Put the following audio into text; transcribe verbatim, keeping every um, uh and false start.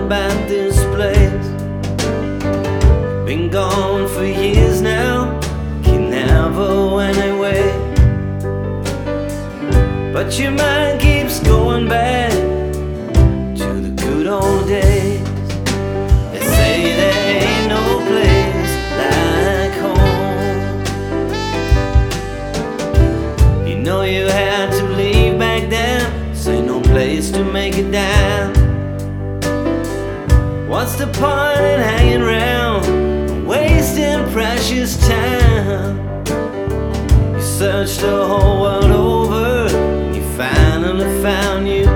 about this place. Been gone for years now, can never went away. But your mind keeps going back to the good old days. They say there ain't no place like home. You know you had to leave back then, so ain't no place to make it down. What's the point in hanging around, wasting precious time? You searched the whole world over, you finally found you